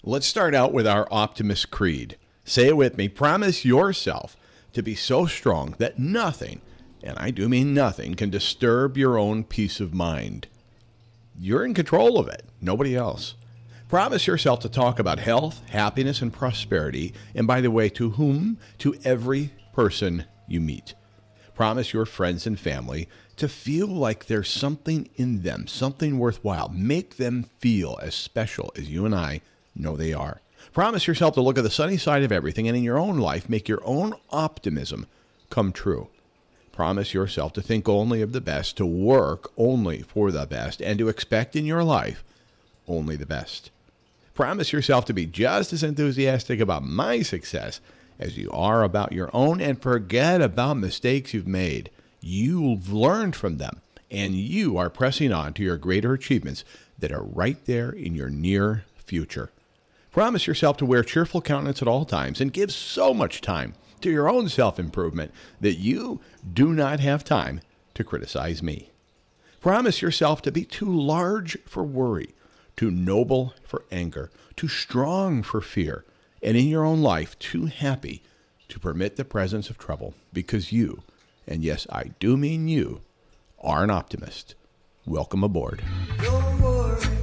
Let's start out with our optimist creed. Say it with me. Promise yourself to be so strong that nothing, and I do mean nothing, can disturb your own peace of mind. You're in control of it, nobody else. Promise yourself to talk about health, happiness, and prosperity, and by the way, to whom? To every person you meet. Promise your friends and family to feel like there's something in them, something worthwhile. Make them feel as special as you and I know they are. Promise yourself to look at the sunny side of everything, and in your own life, make your own optimism come true. Promise yourself to think only of the best, to work only for the best, and to expect in your life only the best. Promise yourself to be just as enthusiastic about my success as you are about your own, and forget about mistakes you've made. You've learned from them, and you are pressing on to your greater achievements that are right there in your near future. Promise yourself to wear cheerful countenance at all times, and give so much time to your own self-improvement that you do not have time to criticize me. Promise yourself to be too large for worry, too noble for anger, too strong for fear, and in your own life too happy to permit the presence of trouble, because you, and yes, I do mean you, are an optimist. Welcome aboard. Don't worry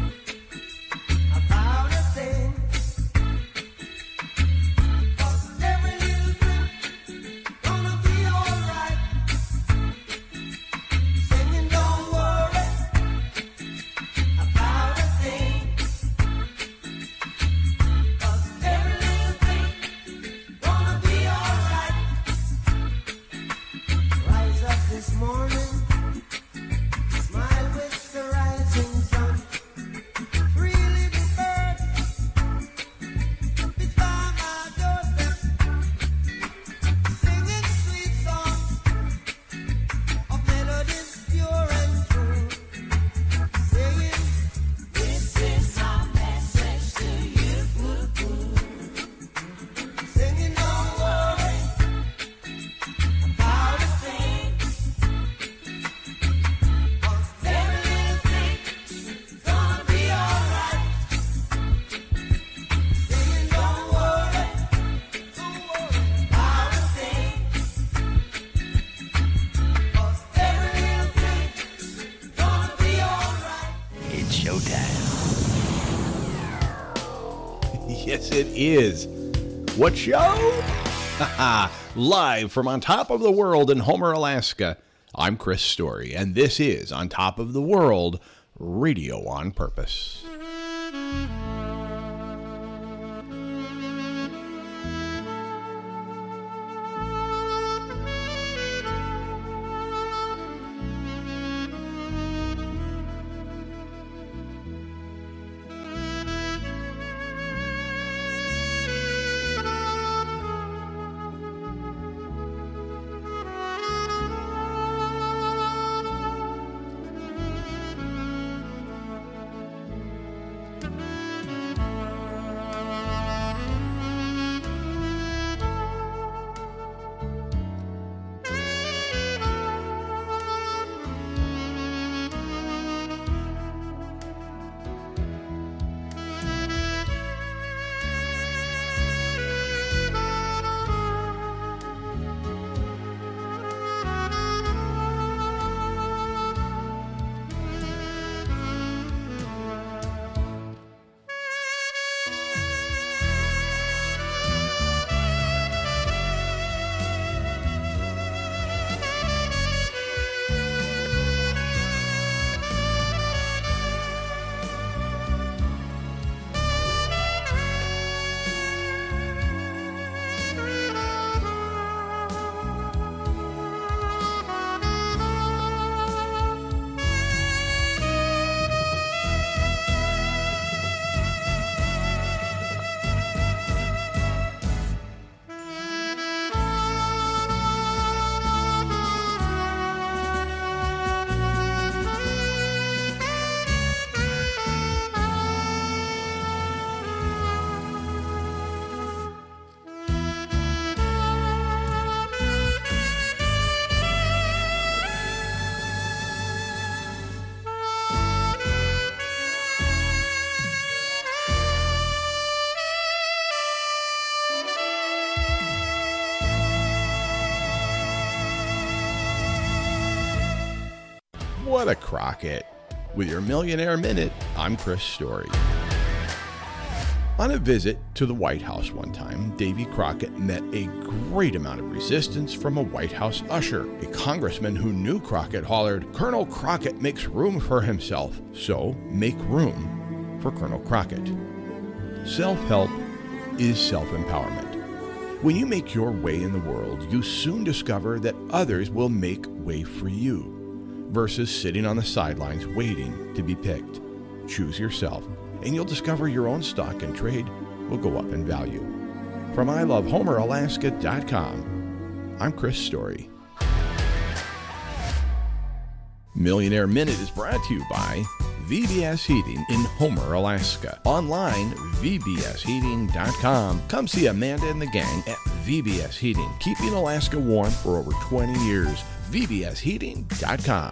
about a thing, 'cause every little thing gonna be alright. Singing, don't worry about a thing, 'cause every little thing gonna be alright. Rise up this morning, smile with the rising sun. Three little birds fly my doorstep, singing sweet songs of melodies pure and true, saying, "This is my message to you." Singing, don't worry about a thing, 'cause every little thing's gonna be alright. Singing, don't worry about a thing, 'cause every little thing's gonna be alright. It's showtime. Yes, it is. What show? Live from On Top of the World in Homer, Alaska. I'm Chris Story, and this is On Top of the World, Radio on Purpose. what a Crockett. With your Millionaire Minute, I'm Chris Story. On a visit to the White House one time, Davy Crockett met a great amount of resistance from a White House usher. A congressman who knew Crockett hollered, "Colonel Crockett makes room for himself, so make room for Colonel Crockett." Self-help is self-empowerment. When you make your way in the world, you soon discover that others will make way for you, versus sitting on the sidelines waiting to be picked. Choose yourself, and you'll discover your own stock and trade will go up in value. From ilovehomeralaska.com, I'm Chris Story. Millionaire Minute is brought to you by VBS Heating in Homer, Alaska. Online, vbsheating.com. Come see Amanda and the gang at VBS Heating, keeping Alaska warm for over 20 years. vbsheating.com.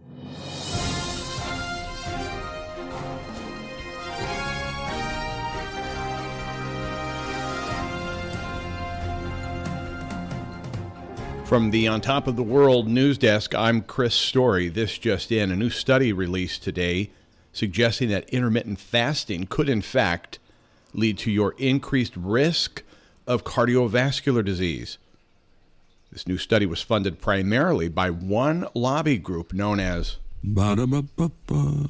From the On Top of the World news desk, I'm Chris Story. This just in, a new study released today suggesting that intermittent fasting could in fact lead to your increased risk of cardiovascular disease. This new study was funded primarily by one lobby group known as Ba-da-ba-ba-ba.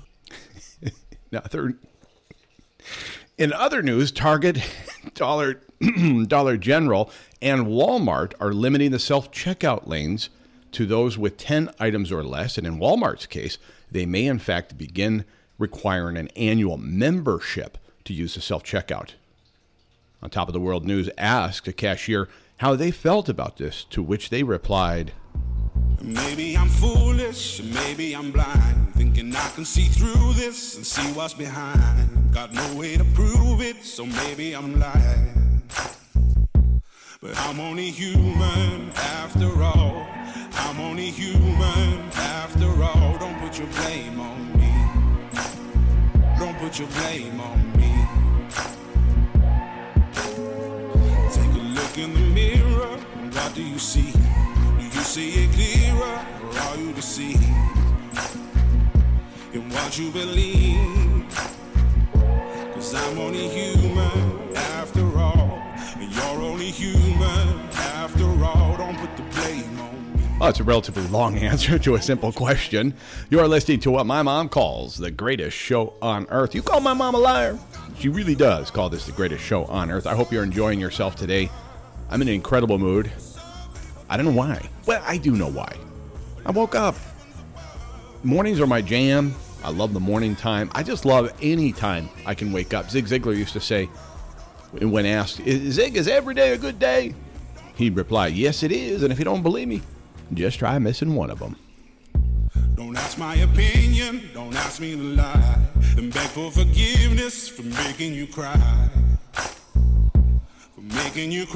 In other news, Target, Dollar General, and Walmart are limiting the self-checkout lanes to those with 10 items or less. And in Walmart's case, they may in fact begin requiring an annual membership to use the self-checkout. On Top of the World News asked a cashier how they felt about this, to which they replied, Maybe I'm foolish, maybe I'm blind, thinking I can see through this and see what's behind. Got no way to prove it, so maybe I'm lying. But I'm only human after all. I'm only human after all. Don't put your blame on me. Don't put your blame on me. Take a look in the mirror, what do you see? Do you see it clearer, or are you deceived in what you believe? 'Cause I'm only human after all, and you're only human after all. Don't put the blame on me. Oh, it's a relatively long answer to a simple question. You are listening to what my mom calls the greatest show on earth. You call my mom a liar. She really does call this the greatest show on earth. I hope you're enjoying yourself today. I'm in an incredible mood. I don't know why. Well, I do know why. I woke up. Mornings are my jam. I love the morning time. I just love any time I can wake up. Zig Ziglar used to say, when asked, Zig, is every day a good day? He'd reply, yes, it is. And if you don't believe me, just try missing one of them. Don't ask my opinion, don't ask me to lie, and beg for forgiveness for making you cry. For making you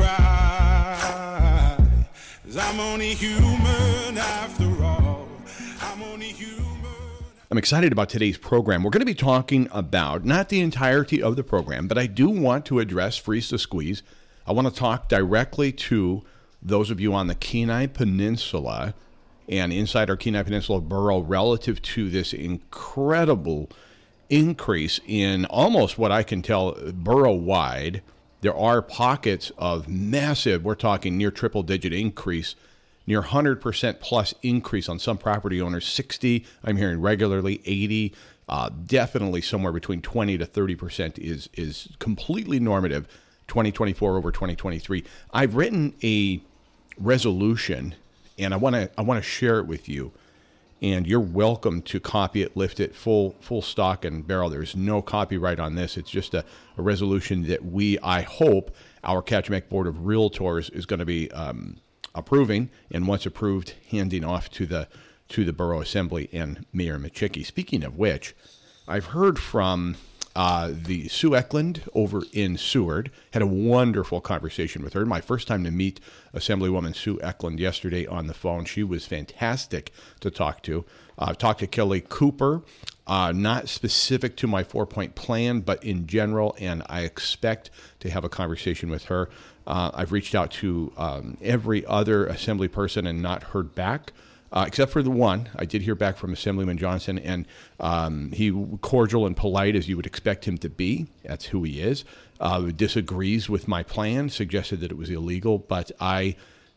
cry. 'Cause I'm only human after all. I'm only human. I'm excited about today's program. We're going to be talking about not the entirety of the program, but I do want to address Freeze to Squeeze. I want to talk directly to those of you on the Kenai Peninsula and inside our Kenai Peninsula borough relative to this incredible increase in almost what I can tell borough-wide. There are pockets of massive, we're talking near triple-digit increase, near 100% plus increase on some property owners, 60, I'm hearing regularly, 80, definitely somewhere between 20 to 30% is completely normative, 2024 over 2023. I've written a resolution, and I want to share it with you, and you're welcome to copy it, lift it, full stock and barrel. There's no copyright on this. It's just a resolution that I hope, our Kachemak Board of Realtors is going to be approving, and once approved, handing off to the Borough Assembly and Mayor Michicki. Speaking of which, I've heard from the Sue Eklund over in Seward. Had a wonderful conversation with her. My first time to meet Assemblywoman Sue Eklund yesterday on the phone. She was fantastic to talk to. I've talked to Kelly Cooper, not specific to my 4-point plan, but in general, and I expect to have a conversation with her. I've reached out to every other Assembly person and not heard back. except for the one. I did hear back from Assemblyman Johnson, and he cordial and polite as you would expect him to be. That's who he is. Disagrees with my plan, suggested that it was illegal, but I'm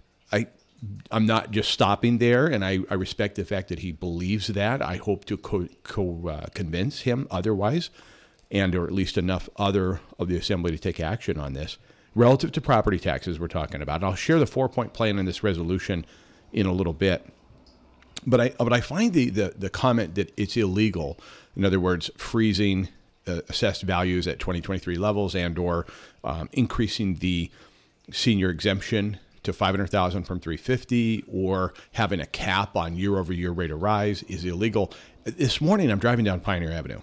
not just stopping there, and I respect the fact that he believes that. I hope to convince him otherwise, and or at least enough other of the Assembly to take action on this. Relative to property taxes we're talking about. And I'll share the 4-point plan in this resolution in a little bit. But I find the comment that it's illegal, in other words, freezing assessed values at 2023 levels and or increasing the senior exemption to $500,000 from $350,000 or having a cap on year-over-year rate of rise is illegal. This morning I'm driving down Pioneer Avenue,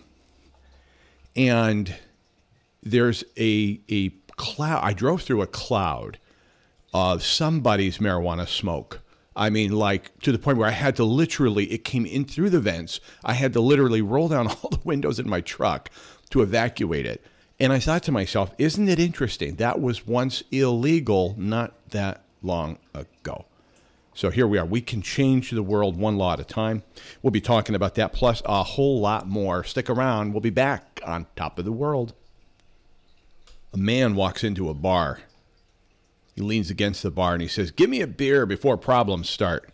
and there's a cloud. I drove through a cloud of somebody's marijuana smoke. I mean, like to the point where I had to literally, it came in through the vents. I had to literally roll down all the windows in my truck to evacuate it. And I thought to myself, isn't it interesting? That was once illegal not that long ago. So here we are. We can change the world one law at a time. We'll be talking about that plus a whole lot more. Stick around. We'll be back on Top of the World. A man walks into a bar. He leans against the bar and he says, "Give me a beer before problems start."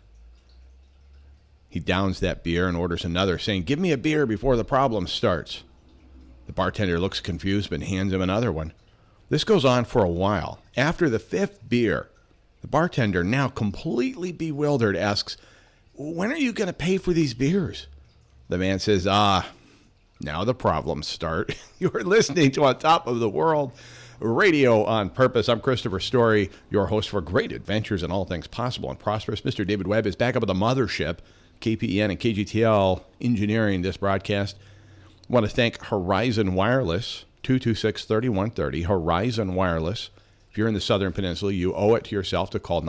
He downs that beer and orders another, saying, "Give me a beer before the problem starts." The bartender looks confused but hands him another one. This goes on for a while. After the 5th beer, the bartender, now completely bewildered, asks, "When are you going to pay for these beers?" The man says, now the problems start. You're listening to On Top of the World, radio on purpose. I'm Christopher Story, your host for great adventures in all things possible and prosperous. Mr. David Webb is back up at the mothership, KPEN and KGTL, engineering this broadcast. I want to thank Horizon Wireless, 226-3130. Horizon Wireless. If you're in the Southern Peninsula, you owe it to yourself to call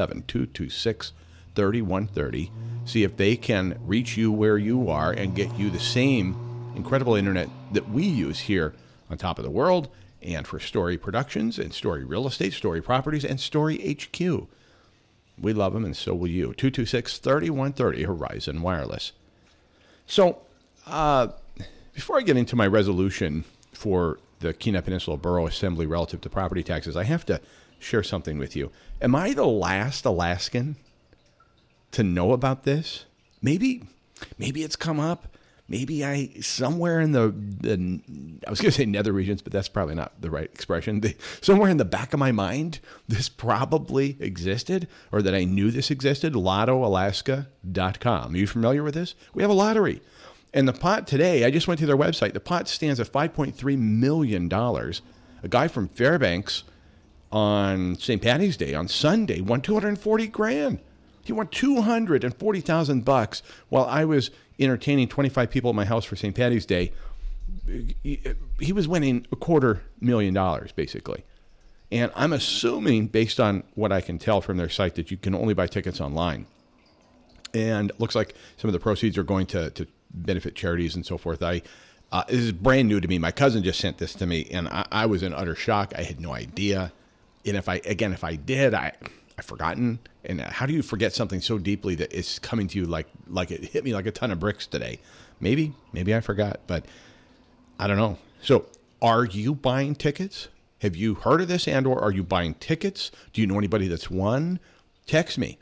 907-226-3130. See if they can reach you where you are and get you the same incredible internet that we use here on Top of the World and for Story Productions and Story Real Estate, Story Properties, and Story HQ. We love them, and so will you. 226-3130, Horizon Wireless. So, before I get into my resolution for the Kenai Peninsula Borough Assembly relative to property taxes, I have to share something with you. Am I the last Alaskan to know about this? Maybe it's come up. Maybe somewhere in I was going to say nether regions, but that's probably not the right expression. Somewhere in the back of my mind, this probably existed, or that I knew this existed. LottoAlaska.com. Are you familiar with this? We have a lottery. And the pot today, I just went to their website. The pot stands at $5.3 million. A guy from Fairbanks on St. Patty's Day, on Sunday, won $240,000. He won $240,000 while I was entertaining 25 people at my house for St. Patty's Day. He was winning $250,000 basically. And I'm assuming, based on what I can tell from their site, that you can only buy tickets online. And it looks like some of the proceeds are going to benefit charities and so forth. This is brand new to me. My cousin just sent this to me, and I was in utter shock. I had no idea. And if I did, I've forgotten. And how do you forget something so deeply that it's coming to you like it hit me like a ton of bricks today? Maybe I forgot, but I don't know. So are you buying tickets? Have you heard of this, and or are you buying tickets? Do you know anybody that's won? Text me,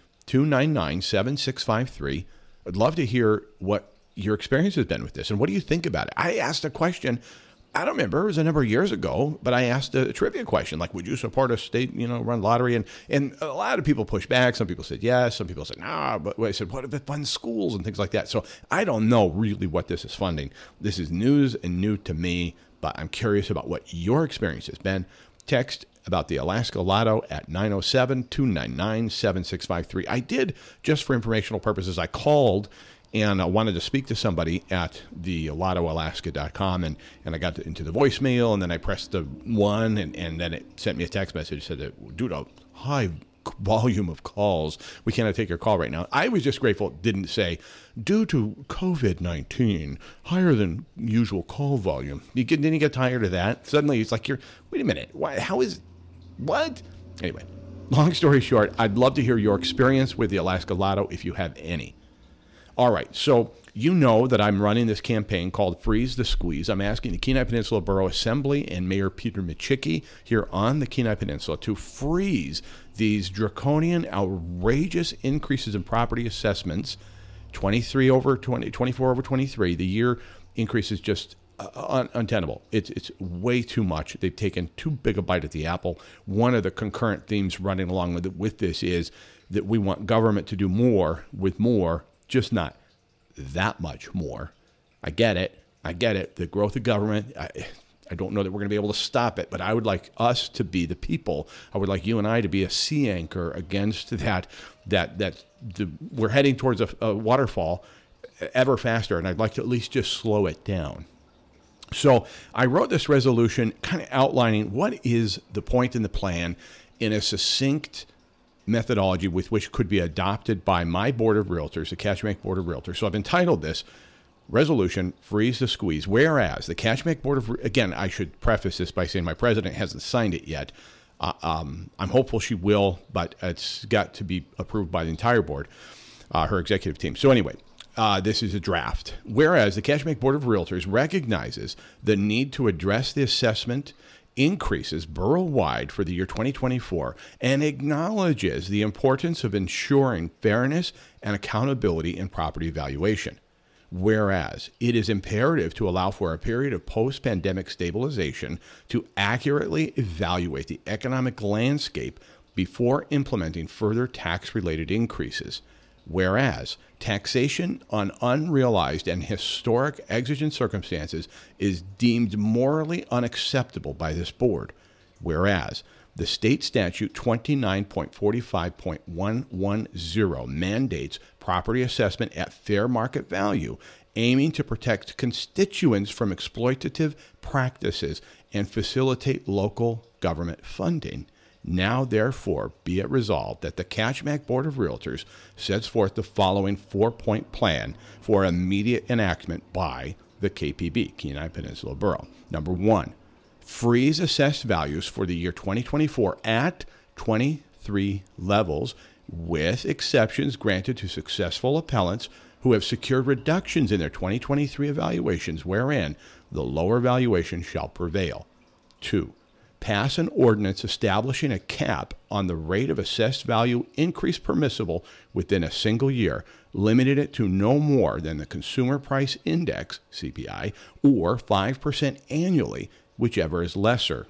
299-7653. I'd love to hear what your experience has been with this, and what do you think about it? I asked a question. I don't remember. It was a number of years ago, but I asked a trivia question, like, would you support a state-run lottery? And a lot of people pushed back. Some people said yes. Some people said no. But I said, what if it funds schools and things like that? So I don't know really what this is funding. This is news and new to me, but I'm curious about what your experience has been. Text about the Alaska Lotto at 907-299-7653. I did, just for informational purposes, I called and I wanted to speak to somebody at the LottoAlaska.com, and I got into the voicemail, and then I pressed the 1, and then it sent me a text message that said, "Dude, a high volume of calls. We cannot take your call right now." I was just grateful it didn't say, "Due to COVID-19, higher than usual call volume." Then you get tired of that. Suddenly it's like wait a minute, what? Anyway, Long story short, I'd love to hear your experience with the Alaska Lotto if you have any. All right, so you know that I'm running this campaign called Freeze the Squeeze. I'm asking the Kenai Peninsula Borough Assembly and Mayor Peter Michicki here on the Kenai Peninsula to freeze these draconian, outrageous increases in property assessments, 24 over 23. The year increase is just untenable. It's way too much. They've taken too big a bite at the apple. One of the concurrent themes running along with this is that we want government to do more with more, just not that much more. I get it. The growth of government, I don't know that we're going to be able to stop it, but I would like us to be the people. I would like you and I to be a sea anchor against that we're heading towards a waterfall ever faster, and I'd like to at least just slow it down. So I wrote this resolution kind of outlining what is the point in the plan in a succinct methodology with which could be adopted by my Board of Realtors, the Kachemak Board of Realtors. So I've entitled this Resolution, Freeze the Squeeze. Whereas the Kachemak Board of, again, I should preface this by saying my president hasn't signed it yet. I'm hopeful she will, but it's got to be approved by the entire board, her executive team. So anyway, this is a draft. Whereas the Kachemak Board of Realtors recognizes the need to address the assessment increases borough-wide for the year 2024 and acknowledges the importance of ensuring fairness and accountability in property valuation. Whereas it is imperative to allow for a period of post-pandemic stabilization to accurately evaluate the economic landscape before implementing further tax-related increases. Whereas taxation on unrealized and historic exigent circumstances is deemed morally unacceptable by this board. Whereas the state statute 29.45.110 mandates property assessment at fair market value, aiming to protect constituents from exploitative practices and facilitate local government funding. Now, therefore, be it resolved that the Kachemak Board of Realtors sets forth the following 4-point plan for immediate enactment by the KPB, Kenai Peninsula Borough. Number 1, freeze assessed values for the year 2024 at 23 levels, with exceptions granted to successful appellants who have secured reductions in their 2023 evaluations wherein the lower valuation shall prevail. 2, pass an ordinance establishing a cap on the rate of assessed value increase permissible within a single year, limiting it to no more than the Consumer Price Index, CPI, or 5% annually, whichever is lesser.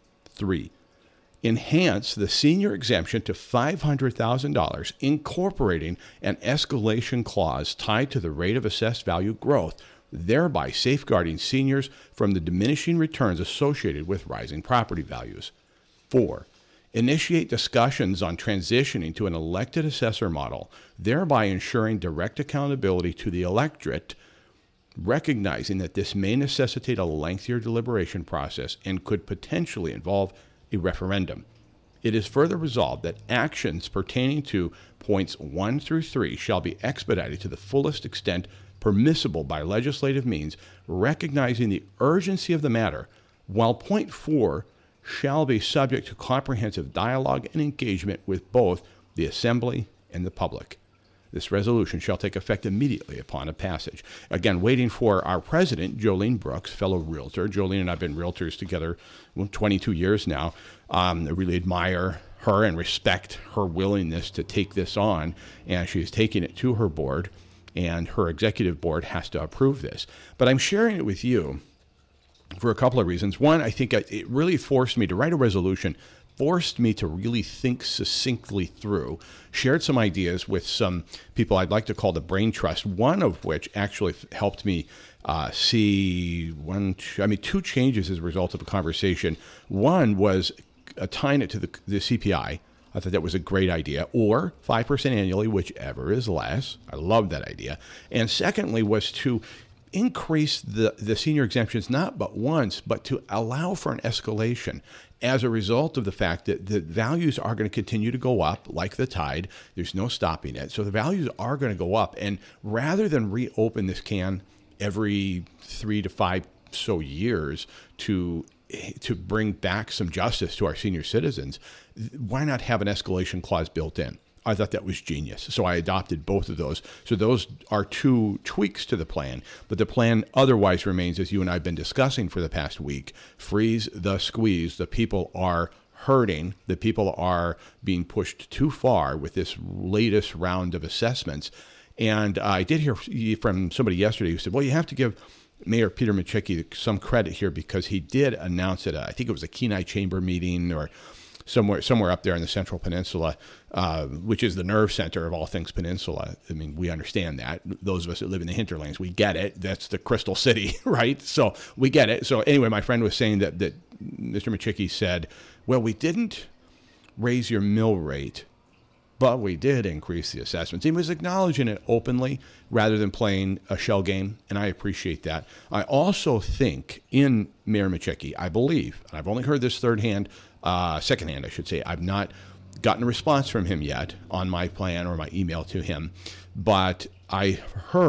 3, enhance the senior exemption to $500,000, incorporating an escalation clause tied to the rate of assessed value growth, thereby safeguarding seniors from the diminishing returns associated with rising property values. 4, initiate discussions on transitioning to an elected assessor model, thereby ensuring direct accountability to the electorate, recognizing that this may necessitate a lengthier deliberation process and could potentially involve a referendum. It is further resolved that actions pertaining to points 1 through 3 shall be expedited to the fullest extent permissible by legislative means, recognizing the urgency of the matter, while point 4 shall be subject to comprehensive dialogue and engagement with both the Assembly and the public. This resolution shall take effect immediately upon a passage. Again, waiting for our president, Jolene Brooks, fellow realtor. Jolene and I have been realtors together 22 years now. I really admire her and respect her willingness to take this on, and she is taking it to her board, and her executive board has to approve this. But I'm sharing it with you for a couple of reasons. One, I think it really forced me to write a resolution, forced me to really think succinctly through, shared some ideas with some people I'd like to call the brain trust, one of which actually helped me see two changes as a result of a conversation. One was tying it to the CPI. I thought that was a great idea, or 5% annually, whichever is less. I love that idea. And secondly was to increase the senior exemptions not but once, but to allow for an escalation as a result of the fact that the values are going to continue to go up like the tide. There's no stopping it. So the values are going to go up. And rather than reopen this can every 3 to 5 years to to bring back some justice to our senior citizens, why not have an escalation clause built in? I thought that was genius. So I adopted both of those. So those are two tweaks to the plan. But the plan otherwise remains, as you and I have been discussing for the past week, freeze the squeeze. The people are hurting. The people are being pushed too far with this latest round of assessments. And I did hear from somebody yesterday who said, well, you have to give Mayor Peter Micciche some credit here because he did announce it. I think it was a Kenai Chamber meeting or somewhere up there in the Central Peninsula, which is the nerve center of all things Peninsula. I mean, we understand that. Those of us that live in the hinterlands, we get it. That's the Crystal City, right? So we get it. So anyway, my friend was saying that Mr. Micciche said, well, we didn't raise your mill rate, but we did increase the assessments. He was acknowledging it openly rather than playing a shell game, and I appreciate that. I also think in Mayor Micciche, I believe, and I've only heard this secondhand, I should say. I've not gotten a response from him yet on my plan or my email to him, but I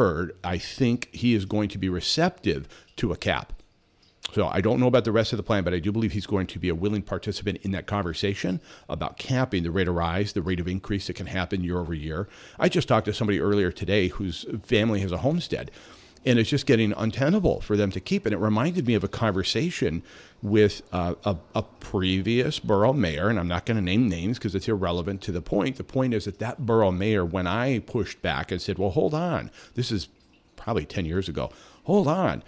think he is going to be receptive to a cap. So I don't know about the rest of the plan, but I do believe he's going to be a willing participant in that conversation about capping the rate of rise, the rate of increase that can happen year over year. I just talked to somebody earlier today whose family has a homestead, and it's just getting untenable for them to keep. And it reminded me of a conversation with a previous borough mayor, and I'm not going to name names because it's irrelevant to the point. The point is that borough mayor, when I pushed back and said, well, hold on, this is probably 10 years ago, hold on.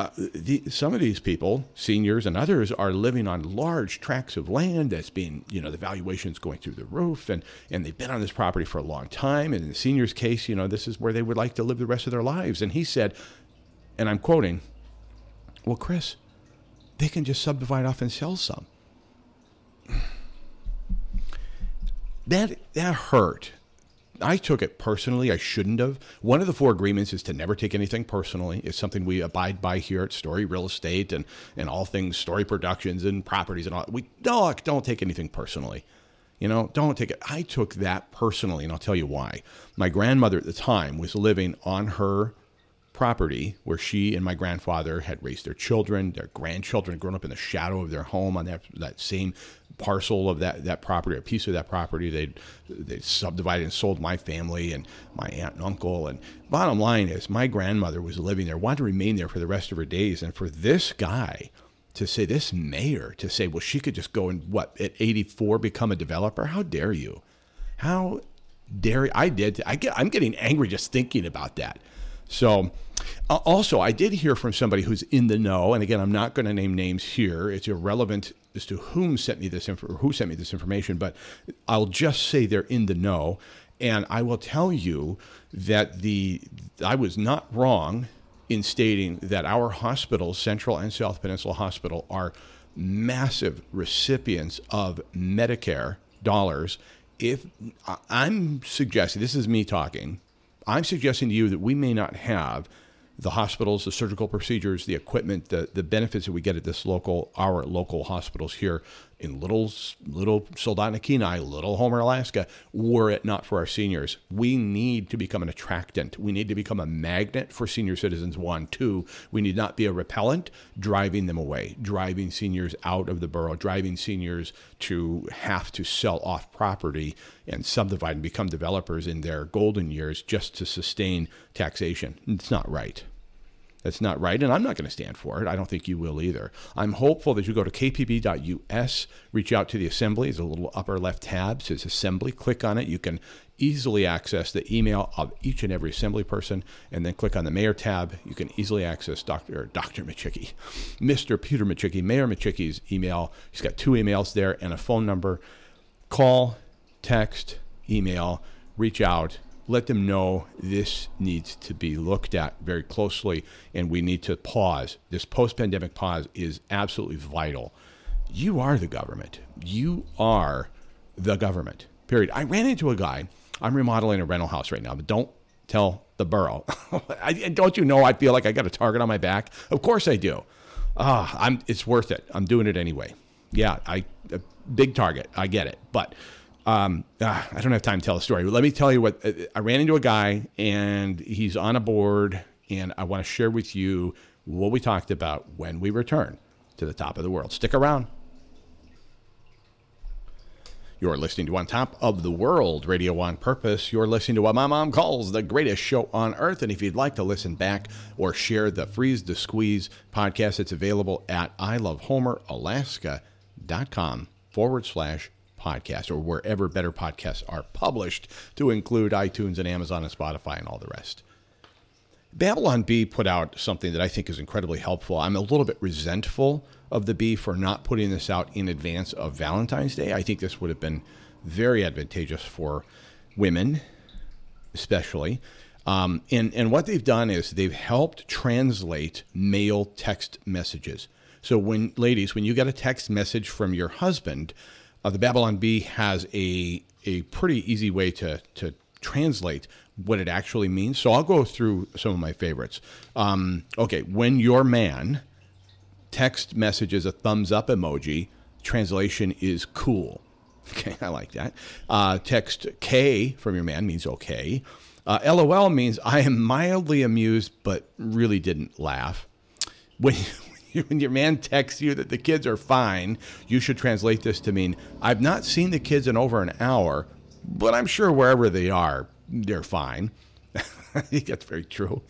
Some of these people, seniors and others, are living on large tracts of land that's being, the valuation's going through the roof, and they've been on this property for a long time. And in the seniors' case, this is where they would like to live the rest of their lives. And he said, and I'm quoting, well, Chris, they can just subdivide off and sell some. That hurt. I took it personally. I shouldn't have. One of the 4 agreements is to never take anything personally. It's something we abide by here at Story Real Estate and all things Story Productions and properties and all. We don't take anything personally. Don't take it. I took that personally, and I'll tell you why. My grandmother at the time was living on her property where she and my grandfather had raised their children, their grandchildren had grown up in the shadow of their home on that same parcel of that property, a piece of that property. They'd subdivided and sold my family and my aunt and uncle. And bottom line is my grandmother was living there, wanted to remain there for the rest of her days. And for this guy to say, this mayor, to say, well, she could just go and at 84 become a developer? How dare you? How dare you? I'm getting angry just thinking about that. So also, I did hear from somebody who's in the know, and again, I'm not going to name names here. It's irrelevant as to who sent me this information, but I'll just say they're in the know, and I will tell you that I was not wrong in stating that our hospitals, Central and South Peninsula Hospital, are massive recipients of Medicare dollars. If I'm suggesting, this is me talking, I'm suggesting to you that we may not have the hospitals, the surgical procedures, the equipment, the benefits that we get at our local hospitals here in little Soldotna Kenai, little Homer, Alaska, were it not for our seniors. We need to become an attractant. We need to become a magnet for senior citizens, 1. 2, we need not be a repellent, driving them away, driving seniors out of the borough, driving seniors to have to sell off property and subdivide and become developers in their golden years just to sustain taxation. It's not right. That's not right, and I'm not going to stand for it. I don't think you will either. I'm hopeful that you go to kpb.us, reach out to the Assembly. There's a little upper left tab, says Assembly. Click on it. You can easily access the email of each and every Assembly person, and then click on the Mayor tab. You can easily access Dr. Micciche, Mr. Peter Micciche, Mayor Micciche's email. He's got 2 emails there and a phone number. Call, text, email, reach out. Let them know this needs to be looked at very closely, and we need to pause. This post-pandemic pause is absolutely vital. You are the government. You are the government, period. I ran into a guy. I'm remodeling a rental house right now, but don't tell the borough. Don't you know I feel like I got a target on my back? Of course I do. It's worth it. I'm doing it anyway. Yeah, a big target. I get it, but I don't have time to tell the story. But let me tell you what. I ran into a guy, and he's on a board, and I want to share with you what we talked about when we return to the top of the world. Stick around. You're listening to On Top of the World, Radio on Purpose. You're listening to what my mom calls the greatest show on earth. And if you'd like to listen back or share the Freeze the Squeeze podcast, it's available at ilovehomeralaska.com/podcast, or wherever better podcasts are published, to include iTunes and Amazon and Spotify and all the rest. Babylon Bee put out something that I think is incredibly helpful. I'm a little bit resentful of the Bee for not putting this out in advance of Valentine's Day. I think this would have been very advantageous for women, especially. And what they've done is they've helped translate male text messages. So when you get a text message from your husband, the Babylon Bee has a pretty easy way to translate what it actually means. So I'll go through some of my favorites. Okay, when your man text messages a thumbs up emoji, translation is cool. Okay, I like that. Text K from your man means okay. LOL means I am mildly amused but really didn't laugh. When your man texts you that the kids are fine, you should translate this to mean I've not seen the kids in over an hour, but I'm sure wherever they are, they're fine. I think that's very true.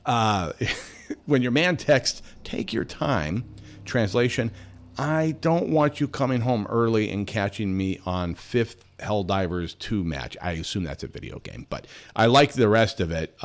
When your man texts, take your time, translation, I don't want you coming home early and catching me on Fifth Helldivers 2 match. I assume that's a video game, but I like the rest of it.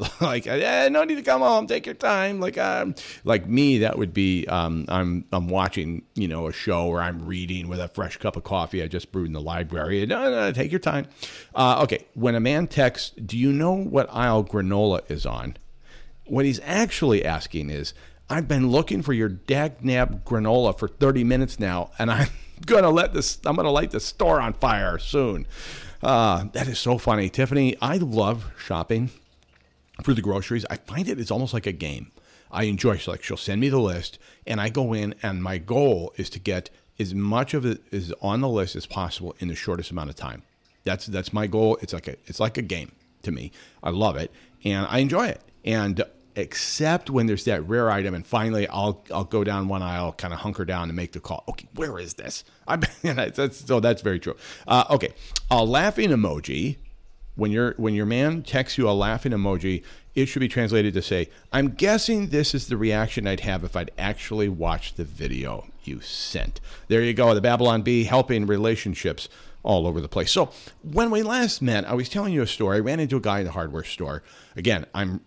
No need to come home. Take your time. Like me, that would be I'm watching a show, or I'm reading with a fresh cup of coffee I just brewed in the library. No, take your time. Okay, when a man texts, do you know what aisle granola is on? What he's actually asking is, I've been looking for your dag-nab granola for 30 minutes now, and I'm gonna light the store on fire soon. That is so funny, Tiffany. I love shopping for the groceries. I find it's almost like a game. I enjoy. So, she'll send me the list, and I go in, and my goal is to get as much of it as on the list as possible in the shortest amount of time. That's my goal. It's like a game to me. I love it, and I enjoy it. And except when there's that rare item, and finally I'll go down one aisle, kind of hunker down and make the call. Okay, where is this? So that's very true. Okay, a laughing emoji. When your man texts you a laughing emoji, it should be translated to say, I'm guessing this is the reaction I'd have if I'd actually watched the video you sent. There you go, the Babylon Bee helping relationships all over the place. So when we last met, I was telling you a story. I ran into a guy in the hardware store. Again, I'm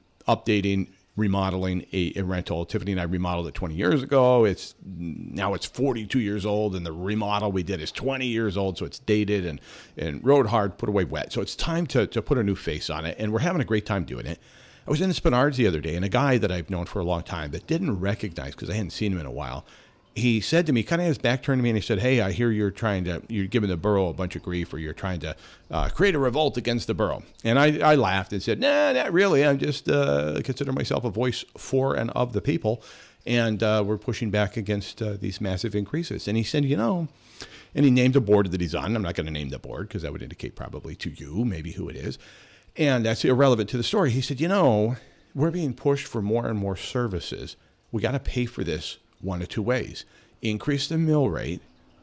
remodeling a rental. Tiffany and I remodeled it 20 years ago. Now it's 42 years old, and the remodel we did is 20 years old, so it's dated and rode hard, put away wet. So it's time to put a new face on it, and we're having a great time doing it. I was in the Spenards the other day, and a guy that I've known for a long time that didn't recognize, because I hadn't seen him in a while, he said to me, kind of his back turned to me, and he said, hey, I hear you're giving the borough a bunch of grief, or you're trying to create a revolt against the borough. And I laughed and said, nah, not really. I'm just consider myself a voice for and of the people, and we're pushing back against these massive increases. And he said, and he named the board that he's on. I'm not going to name the board because that would indicate probably to you maybe who it is. And that's irrelevant to the story. He said, we're being pushed for more and more services. We got to pay for this one of two ways: increase the mill rate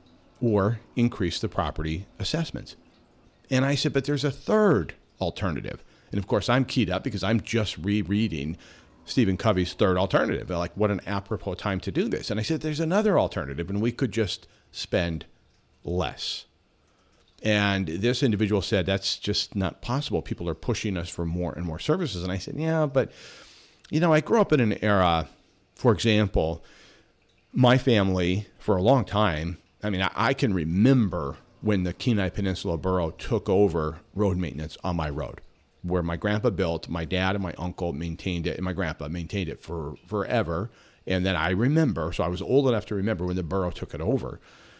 or increase the property assessments. And I said, but there's a third alternative. And of course, I'm keyed up because I'm just rereading Stephen Covey's Third Alternative. Like, what an apropos time to do this. And I said, there's another alternative, and we could just spend less. And this individual said, that's just not possible. People are pushing us for more and more services. And I said, yeah, but, I grew up in an era, for example, my family, for a long time, I can remember when the Kenai Peninsula Borough took over road maintenance on my road, where my grandpa built, my dad and my uncle maintained it, and my grandpa maintained it for forever. And then I remember, so I was old enough to remember when the borough took it over.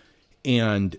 And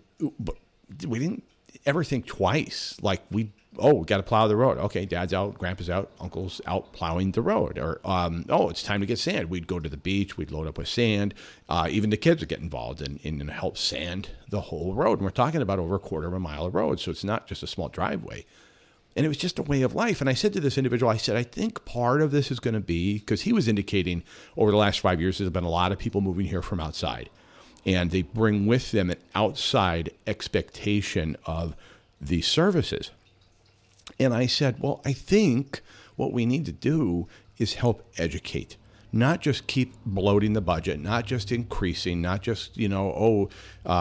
we didn't ever think twice, like we got to plow the road. Okay, Dad's out, Grandpa's out, Uncle's out plowing the road. Or, it's time to get sand. We'd go to the beach, we'd load up with sand. Even the kids would get involved and help sand the whole road. And we're talking about over a quarter of a mile of road, so it's not just a small driveway. And it was just a way of life. And I said to this individual, I said, I think part of this is going to be, because he was indicating over the last 5 years, there's been a lot of people moving here from outside. And they bring with them an outside expectation of these services. And I said, well, I think what we need to do is help educate, not just keep bloating the budget, not just increasing, not just, they're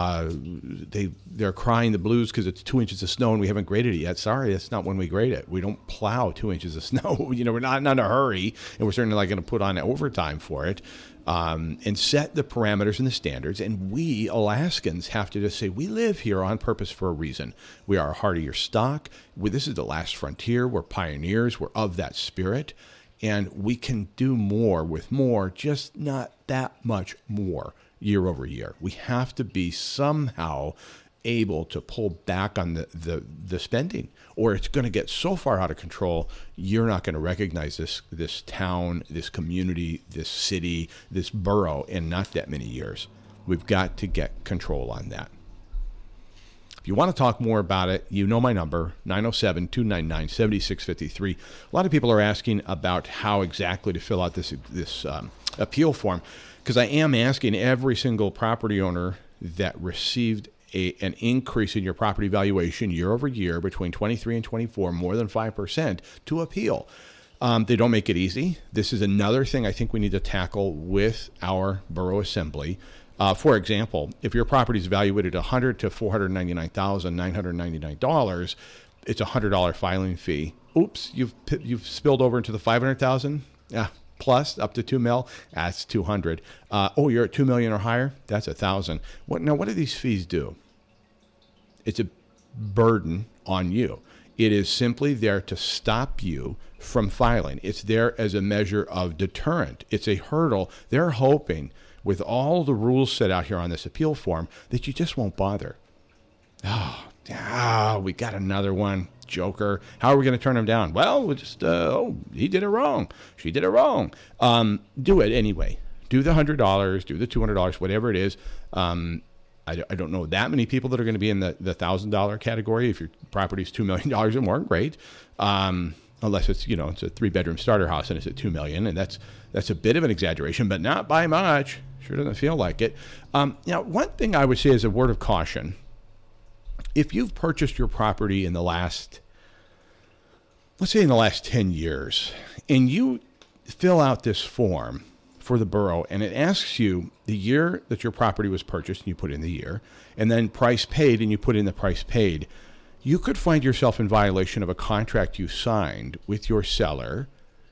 crying the blues because it's 2 inches of snow and we haven't graded it yet. Sorry, that's not when we grade it. We don't plow 2 inches of snow. We're not in a hurry, and we're certainly not going to put on overtime for it. And set the parameters and the standards. And we Alaskans have to just say, we live here on purpose for a reason. We are a hardier stock. This is the last frontier. We're pioneers. We're of that spirit. And we can do more with more, just not that much more year over year. We have to be somehow able to pull back on the spending, or it's going to get so far out of control, you're not going to recognize this town, this community, this city, this borough in not that many years. We've got to get control on that. If you want to talk more about it, you know my number, 907-299-7653. A lot of people are asking about how exactly to fill out this appeal form, because I am asking every single property owner that received an increase in your property valuation year over year between 23 and 24, more than 5%, to appeal. They don't make it easy. This is another thing I think we need to tackle with our borough assembly. For example, if your property is valued at $100,000 to $499,999, it's a $100 filing fee. Oops, you've spilled over into the $500,000. Yeah. Plus up to $2 million, that's $200. You're at $2 million or higher, that's $1,000. What do these fees do? It's a burden on you. It is simply there to stop you from filing. It's there as a measure of deterrent. It's a hurdle. They're hoping, with all the rules set out here on this appeal form, that you just won't bother. We got another one. Joker. How are we going to turn him down? Well, we'll just, he did it wrong. She did it wrong. Do it anyway. Do the $100, do the $200, whatever it is. I don't know that many people that are going to be in the $1,000 category. If your property is $2 million or more, great. Unless it's, it's a 3-bedroom starter house and it's at $2 million. And that's a bit of an exaggeration, but not by much. Sure doesn't feel like it. One thing I would say as a word of caution, if you've purchased your property in the last 10 years, and you fill out this form for the borough, and it asks you the year that your property was purchased, and you put in the year, and then price paid, and you put in the price paid, you could find yourself in violation of a contract you signed with your seller,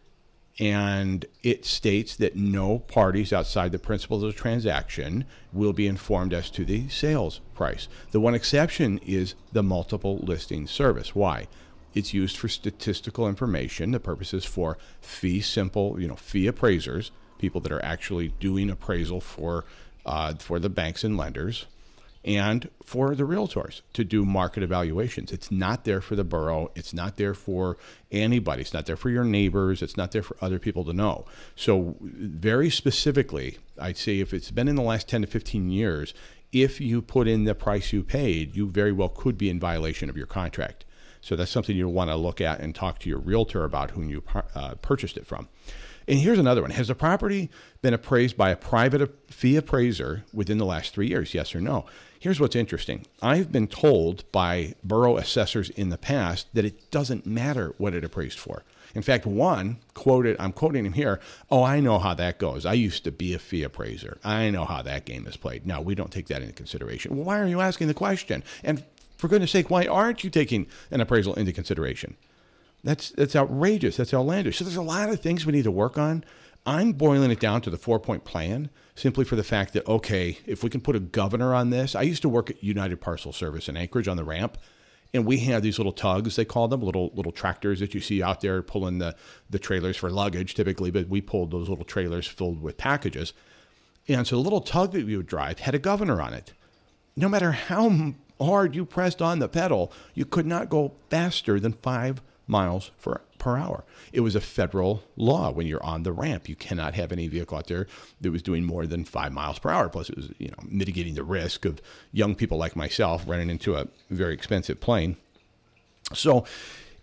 and it states that no parties outside the principles of the transaction will be informed as to the sales price. The one exception is the multiple listing service. Why? It's used for statistical information. The purpose is for fee appraisers, people that are actually doing appraisal for the banks and lenders, and for the realtors to do market evaluations. It's not there for the borough. It's not there for anybody. It's not there for your neighbors. It's not there for other people to know. So very specifically, I'd say if it's been in the last 10 to 15 years, if you put in the price you paid, you very well could be in violation of your contract. So that's something you'll want to look at and talk to your realtor about whom you purchased it from. And here's another one. Has the property been appraised by a private fee appraiser within the last 3 years? Yes or no? Here's what's interesting. I've been told by borough assessors in the past that it doesn't matter what it appraised for. In fact, I'm quoting him here, I know how that goes. I used to be a fee appraiser. I know how that game is played. No, we don't take that into consideration. Well, why are you asking the question? And for goodness sake, why aren't you taking an appraisal into consideration? That's outrageous. That's outlandish. So there's a lot of things we need to work on. I'm boiling it down to the 4-point plan simply for the fact that, okay, if we can put a governor on this. I used to work at United Parcel Service in Anchorage on the ramp, and we had these little tugs, they call them, little tractors that you see out there pulling the trailers for luggage typically, but we pulled those little trailers filled with packages. And so the little tug that we would drive had a governor on it. No matter how hard you pressed on the pedal, you could not go faster than 5 miles per hour. It was a federal law. When you're on the ramp, you cannot have any vehicle out there that was doing more than 5 miles per hour. Plus, it was mitigating the risk of young people like myself running into a very expensive plane. So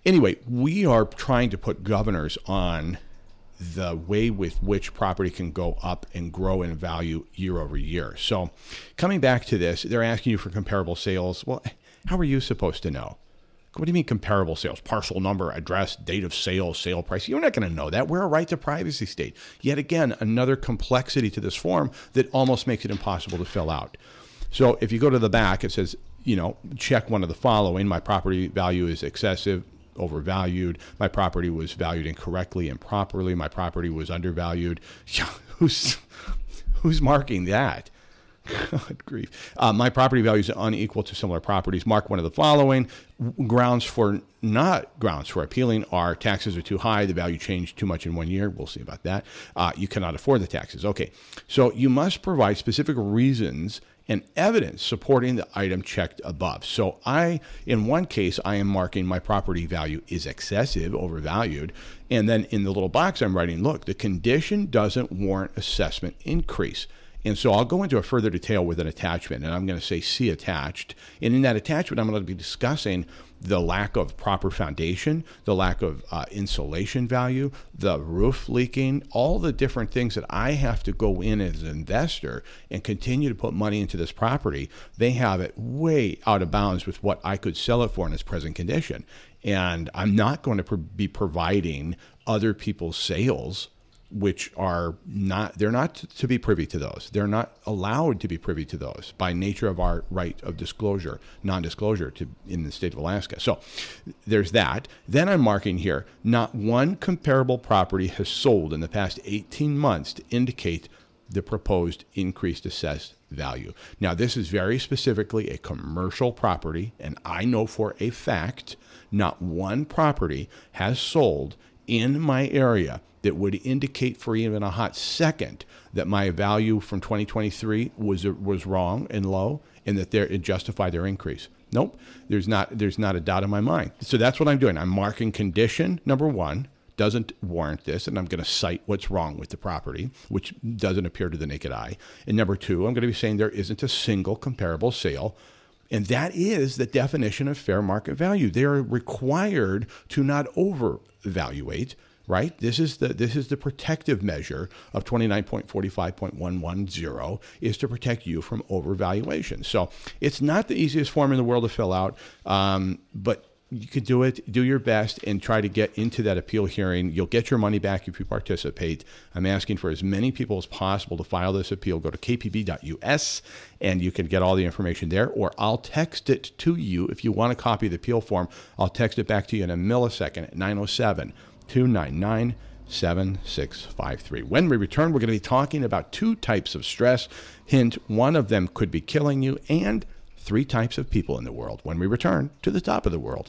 Anyway, we are trying to put governors on the way with which property can go up and grow in value year over year. So coming back to this, they're asking you for comparable sales. Well, how are you supposed to know? What do you mean comparable sales? Parcel number, address, date of sale, sale price. You're not going to know that. We're a right to privacy state. Yet again, another complexity to this form that almost makes it impossible to fill out. So if you go to the back, it says, check one of the following. My property value is excessive, overvalued. My property was valued incorrectly, improperly. My property was undervalued. Yeah, who's marking that? God grief. My property value is unequal to similar properties. Mark one of the following. Grounds for appealing are taxes are too high. The value changed too much in 1 year. We'll see about that. You cannot afford the taxes. Okay. So you must provide specific reasons and evidence supporting the item checked above. So in one case, I am marking my property value is excessive, overvalued. And then in the little box, I'm writing, look, the condition doesn't warrant assessment increase. And so I'll go into a further detail with an attachment, and I'm going to say see attached. And in that attachment, I'm going to be discussing the lack of proper foundation, the lack of insulation value, the roof leaking, all the different things that I have to go in as an investor and continue to put money into this property. They have it way out of bounds with what I could sell it for in its present condition. And I'm not going to be providing other people's sales, which are they're not to be privy to those. They're not allowed to be privy to those by nature of our right of disclosure, non-disclosure in the state of Alaska. So there's that. Then I'm marking here, not one comparable property has sold in the past 18 months to indicate the proposed increased assessed value. Now, this is very specifically a commercial property, and I know for a fact not one property has sold in my area that would indicate for even a hot second that my value from 2023 was wrong and low, and that it justified their increase. Nope, there's not a doubt in my mind. So that's what I'm doing. I'm marking condition number one doesn't warrant this, and I'm going to cite what's wrong with the property, which doesn't appear to the naked eye. And number two, I'm going to be saying there isn't a single comparable sale. And that is the definition of fair market value. They are required to not overvaluate, right? This is the protective measure of 29.45.110 is to protect you from overvaluation. So it's not the easiest form in the world to fill out, but you could do it, do your best, and try to get into that appeal hearing. You'll get your money back if you participate. I'm asking for as many people as possible to file this appeal. Go to kpb.us, and you can get all the information there, or I'll text it to you. If you want a copy of the appeal form, I'll text it back to you in a millisecond at 907-299-7653. When we return, we're going to be talking about two types of stress. Hint, one of them could be killing you, and 3 types of people in the world. When we return to the top of the world.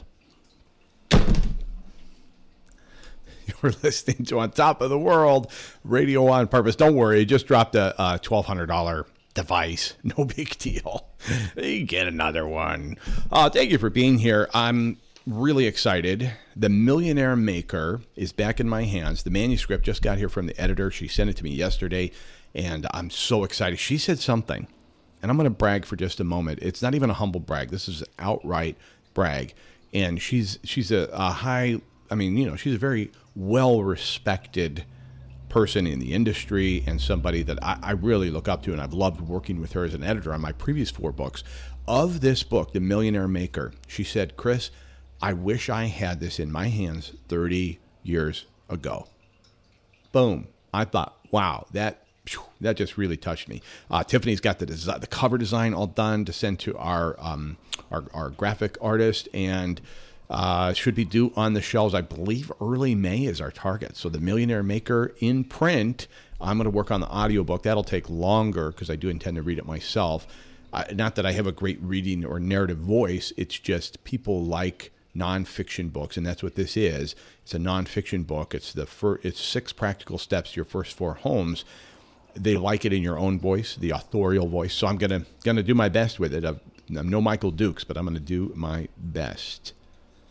You're listening to On Top of the World, Radio on Purpose. Don't worry, you just dropped a $1,200 device. No big deal. You get another one. Thank you for being here. I'm really excited. The Millionaire Maker is back in my hands. The manuscript just got here from the editor. She sent it to me yesterday, and I'm so excited. She said something, and I'm going to brag for just a moment. It's not even a humble brag. This is an outright brag. And she's a high, she's a very well-respected person in the industry and somebody that I really look up to, and I've loved working with her as an editor on my previous 4 books. Of this book, The Millionaire Maker, she said, Chris, I wish I had this in my hands 30 years ago. Boom. I thought, wow, that just really touched me. Tiffany's got the cover design all done to send to our graphic artist, and should be due on the shelves, I believe early May is our target. So The Millionaire Maker in print. I'm going to work on the audiobook. That'll take longer because I do intend to read it myself. Not that I have a great reading or narrative voice. It's just people like nonfiction books, and that's what this is. It's a nonfiction book. It's 6 practical steps to your first 4 homes. They like it in your own voice, the authorial voice. So I'm gonna do my best with it. I'm no Michael Dukes, but I'm gonna do my best.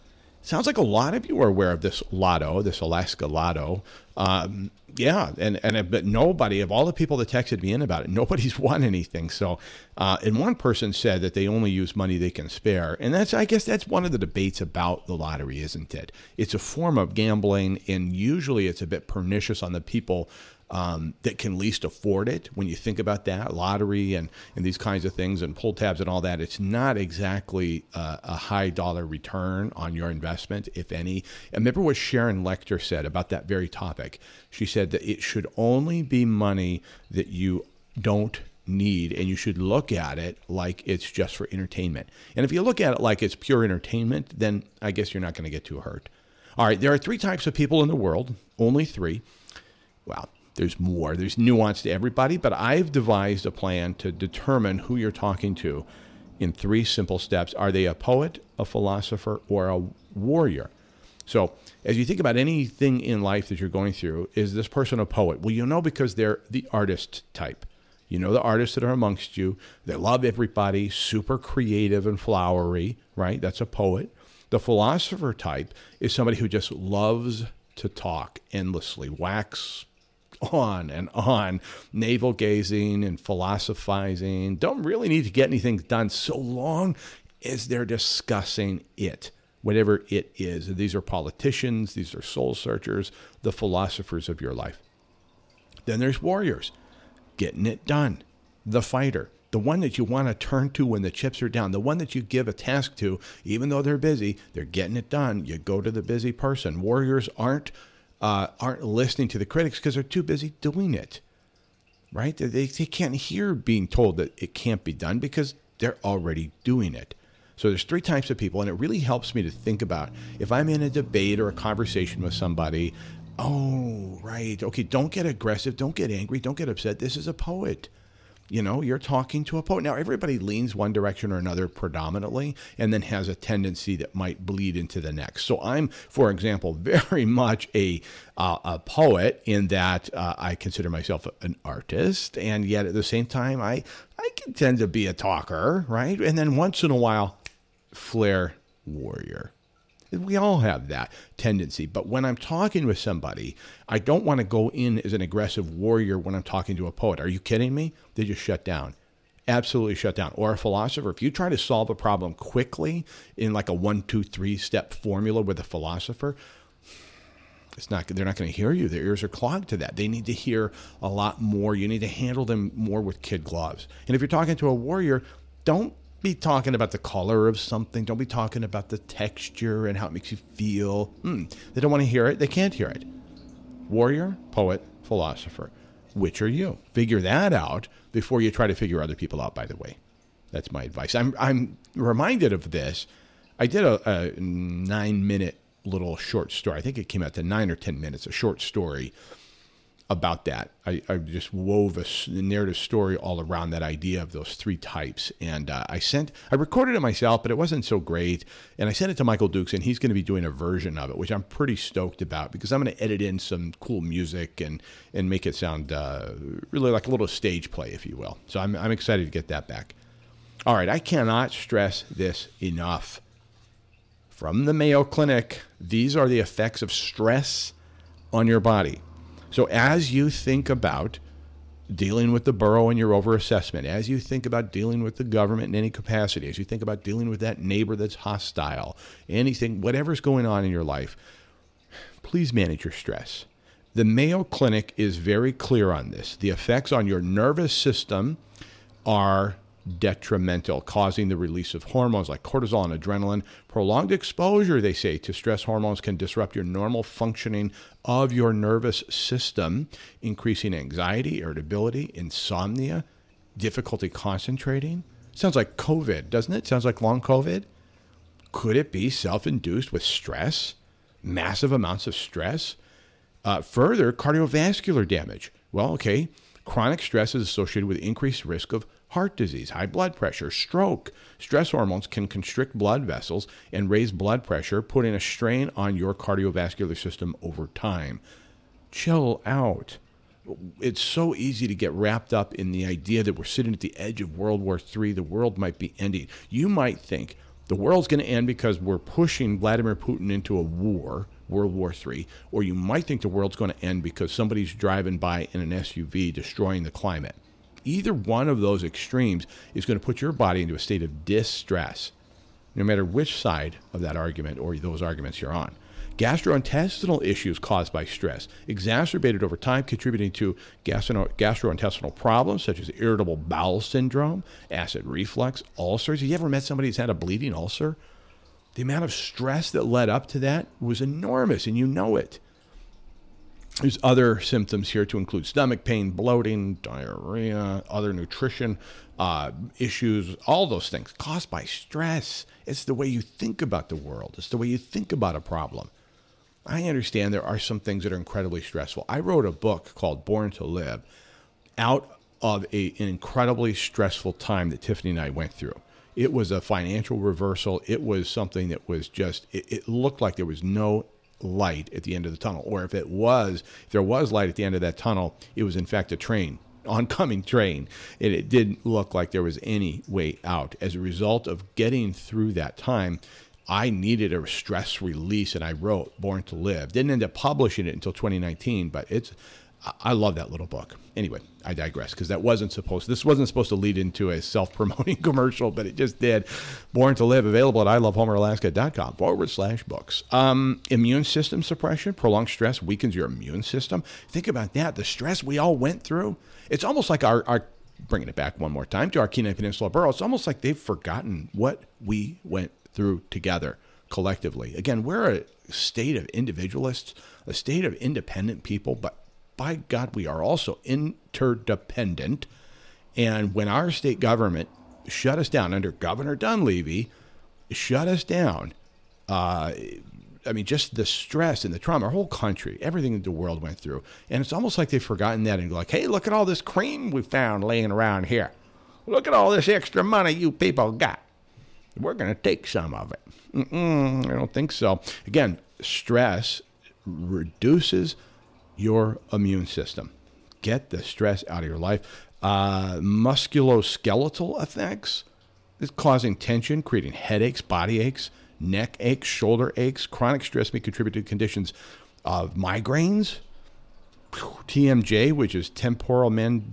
Sounds like a lot of you are aware of this lotto, this Alaska lotto. Yeah, but nobody, of all the people that texted me in about it, nobody's won anything. So, and one person said that they only use money they can spare. And I guess that's one of the debates about the lottery, isn't it? It's a form of gambling, and usually it's a bit pernicious on the people that can least afford it. When you think about that, lottery and these kinds of things and pull tabs and all that, it's not exactly a high dollar return on your investment, if any. And remember what Sharon Lecter said about that very topic. She said that it should only be money that you don't need, and you should look at it like it's just for entertainment. And if you look at it like it's pure entertainment, then I guess you're not going to get too hurt. All right, there are 3 types of people in the world, only 3. Well, there's more. There's nuance to everybody, but I've devised a plan to determine who you're talking to in 3 simple steps. Are they a poet, a philosopher, or a warrior? So as you think about anything in life that you're going through, is this person a poet? Well, you know, because they're the artist type. You know the artists that are amongst you. They love everybody, super creative and flowery, right? That's a poet. The philosopher type is somebody who just loves to talk endlessly, wax on, navel gazing and philosophizing. Don't really need to get anything done so long as they're discussing it, whatever it is. These are politicians, these are soul searchers, the philosophers of your life. Then there's warriors, getting it done, the fighter, the one that you want to turn to when the chips are down, the one that you give a task to, even though they're busy, they're getting it done. You go to the busy person. Warriors aren't listening to the critics because they're too busy doing it, right? They can't hear being told that it can't be done because they're already doing it. So there's 3 types of people, and it really helps me to think about if I'm in a debate or a conversation with somebody, oh, right, okay, don't get aggressive, don't get angry, don't get upset. This is a poet. You know, you're talking to a poet. Now, everybody leans one direction or another predominantly and then has a tendency that might bleed into the next. So I'm, for example, very much a poet in that I consider myself an artist. And yet at the same time, I can tend to be a talker, right? And then once in a while, flair warrior. We all have that tendency. But when I'm talking with somebody, I don't want to go in as an aggressive warrior when I'm talking to a poet. Are you kidding me? They just shut down. Absolutely shut down. Or a philosopher. If you try to solve a problem quickly in like a 1, 2, 3 step formula with a philosopher, they're not going to hear you. Their ears are clogged to that. They need to hear a lot more. You need to handle them more with kid gloves. And if you're talking to a warrior, don't be talking about the color of something. Don't be talking about the texture and how it makes you feel. They don't want to hear it. They can't hear it. Warrior, poet, philosopher. Which are you? Figure that out before you try to figure other people out, by the way. That's my advice. I'm reminded of this. I did a 9-minute little short story. I think it came out to 9 or 10 minutes, a short story about that. I just wove a narrative story all around that idea of those 3 types. And I recorded it myself, but it wasn't so great. And I sent it to Michael Dukes, and he's going to be doing a version of it, which I'm pretty stoked about because I'm going to edit in some cool music and make it sound really like a little stage play, if you will. So I'm excited to get that back. All right, I cannot stress this enough. From the Mayo Clinic, these are the effects of stress on your body. So as you think about dealing with the borough and your overassessment, as you think about dealing with the government in any capacity, as you think about dealing with that neighbor that's hostile, anything, whatever's going on in your life, please manage your stress. The Mayo Clinic is very clear on this. The effects on your nervous system are detrimental, causing the release of hormones like cortisol and adrenaline. Prolonged exposure, they say, to stress hormones can disrupt your normal functioning of your nervous system, increasing anxiety, irritability, insomnia, difficulty concentrating. Sounds like COVID, doesn't it? Sounds like long COVID. Could it be self-induced with stress? Massive amounts of stress? Further, cardiovascular damage. Well, okay, chronic stress is associated with increased risk of heart disease, high blood pressure, stroke. Stress hormones can constrict blood vessels and raise blood pressure, putting a strain on your cardiovascular system over time. Chill out. It's so easy to get wrapped up in the idea that we're sitting at the edge of World War III. The world might be ending. You might think the The world's going to end because we're pushing Vladimir Putin into a war, World War III, or you might think the world's going to end because somebody's driving by in an SUV destroying the climate. Either one of those extremes is going to put your body into a state of distress, no matter which side of that argument or those arguments you're on. Gastrointestinal issues caused by stress, exacerbated over time, contributing to gastrointestinal problems such as irritable bowel syndrome, acid reflux, ulcers. Have you ever met somebody who's had a bleeding ulcer? The amount of stress that led up to that was enormous, and you know it. There's other symptoms here to include stomach pain, bloating, diarrhea, other nutrition issues, all those things caused by stress. It's the way you think about the world. It's the way you think about a problem. I understand there are some things that are incredibly stressful. I wrote a book called Born to Live out of an incredibly stressful time that Tiffany and I went through. It was a financial reversal. It was something that was just, it looked like there was no light at the end of the tunnel. Or if there was light at the end of that tunnel, it was in fact a train, oncoming train. And it didn't look like there was any way out. As a result of getting through that time, I needed a stress release, and I wrote Born to Live. Didn't end up publishing it until 2019, but I love that little book. Anyway, I digress, because this wasn't supposed to lead into a self-promoting commercial, but it just did. Born to Live, available at ilovehomeralaska.com/books. Immune system suppression, prolonged stress weakens your immune system. Think about that. The stress we all went through. It's almost like our bringing it back one more time to our Kenai Peninsula Borough. It's almost like they've forgotten what we went through together collectively. Again, we're a state of individualists, a state of independent people, but by God, we are also interdependent. And when our state government shut us down under Governor Dunleavy, shut us down, just the stress and the trauma, our whole country, everything that the world went through. And it's almost like they've forgotten that and go like, hey, look at all this cream we found laying around here. Look at all this extra money you people got. We're going to take some of it. I don't think so. Again, stress reduces your immune system. Get the stress out of your life. Musculoskeletal effects is causing tension, creating headaches, body aches, neck aches, shoulder aches. Chronic stress may contribute to conditions of migraines, TMJ, which is temporal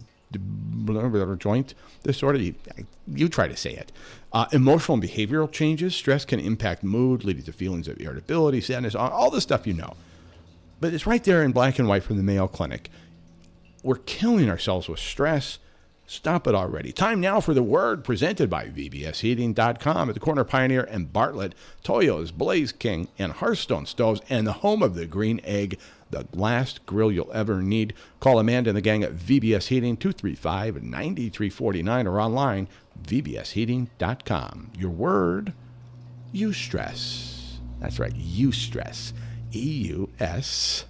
joint disorder. You try to say it. Emotional and behavioral changes. Stress can impact mood, leading to feelings of irritability, sadness, all the stuff you know. But it's right there in black and white from the Mayo Clinic. We're killing ourselves with stress. Stop it already. Time now for the word presented by VBSHeating.com at the corner of Pioneer and Bartlett, Toyo's, Blaze King, and Hearthstone Stoves, and the home of the Green Egg, the last grill you'll ever need. Call Amanda and the gang at VBS Heating, 235-9349, or online, VBSHeating.com. Your word, eustress. That's right, eustress. EUSTRESS.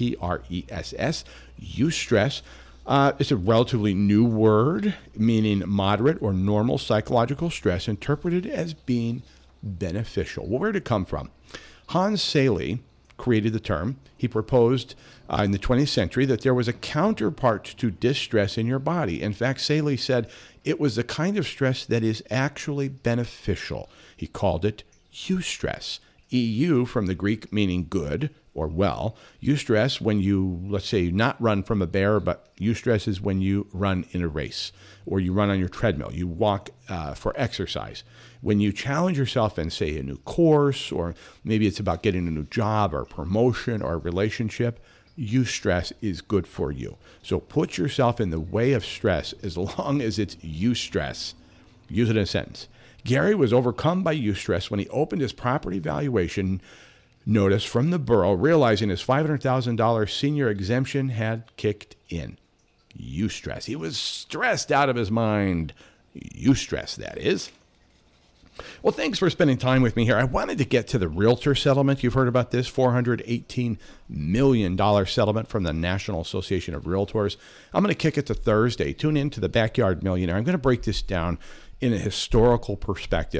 Eustress. It's a relatively new word, meaning moderate or normal psychological stress, interpreted as being beneficial. Well, where did it come from? Hans Selye created the term. He proposed in the 20th century that there was a counterpart to distress in your body. In fact, Selye said it was the kind of stress that is actually beneficial. He called it eustress. EU from the Greek meaning good or well. Eustress when you, let's say, not run from a bear, but eustress is when you run in a race or you run on your treadmill. You walk for exercise. When you challenge yourself in, say, a new course, or maybe it's about getting a new job or promotion or a relationship, eustress is good for you. So put yourself in the way of stress as long as it's eustress. Use it in a sentence. Gary was overcome by eustress when he opened his property valuation notice from the borough, realizing his $500,000 senior exemption had kicked in. Eustress. He was stressed out of his mind. Eustress, that is. Well, thanks for spending time with me here. I wanted to get to the realtor settlement. You've heard about this $418 million settlement from the National Association of Realtors. I'm going to kick it to Thursday. Tune in to the Backyard Millionaire. I'm going to break this down in a historical perspective.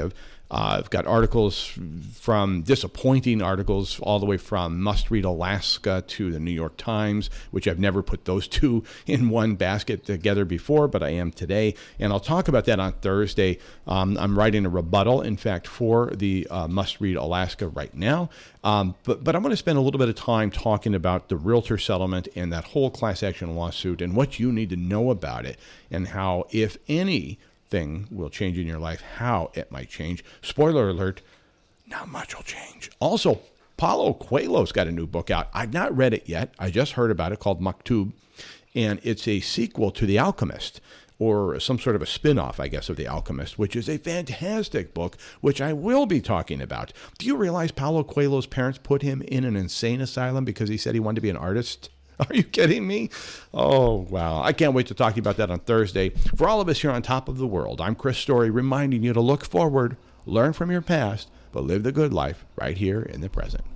I've got articles from disappointing articles all the way from Must Read Alaska to the New York Times, which I've never put those two in one basket together before, but I am today. And I'll talk about that on Thursday. I'm writing a rebuttal, in fact, for the Must Read Alaska right now. But I'm going to spend a little bit of time talking about the realtor settlement and that whole class action lawsuit and what you need to know about it and how, if any thing will change in your life, how it might change. Spoiler alert, not much will change. Also, Paulo Coelho's got a new book out. I've not read it yet. I just heard about it, called Maktub, and it's a sequel to The Alchemist, or some sort of a spin-off, I guess, of The Alchemist, which is a fantastic book, which I will be talking about. Do you realize Paulo Coelho's parents put him in an insane asylum because he said he wanted to be an artist? Are you kidding me? Oh, wow. I can't wait to talk to you about that on Thursday. For all of us here on Top of the World, I'm Chris Story, reminding you to look forward, learn from your past, but live the good life right here in the present.